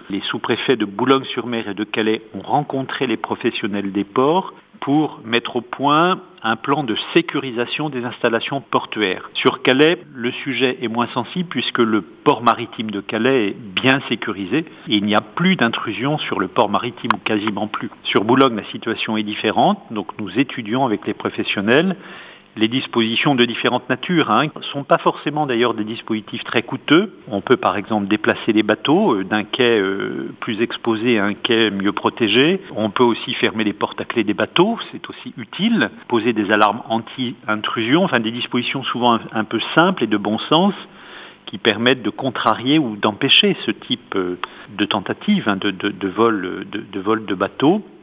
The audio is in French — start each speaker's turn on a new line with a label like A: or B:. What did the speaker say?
A: Les sous-préfets de Boulogne-sur-Mer et de Calais ont rencontré les professionnels des ports pour mettre au point un plan de sécurisation des installations portuaires. Sur Calais, le sujet est moins sensible puisque le port maritime de Calais est bien sécurisé et il n'y a plus d'intrusion sur le port maritime ou quasiment plus. Sur Boulogne, la situation est différente, donc nous étudions avec les professionnels les dispositions de différentes natures ne sont pas forcément d'ailleurs des dispositifs très coûteux. On peut par exemple déplacer les bateaux d'un quai plus exposé à un quai mieux protégé. On peut aussi fermer les portes à clé des bateaux, c'est aussi utile. Poser des alarmes anti-intrusion, des dispositions souvent un peu simples et de bon sens qui permettent de contrarier ou d'empêcher ce type de tentative de vol de bateau.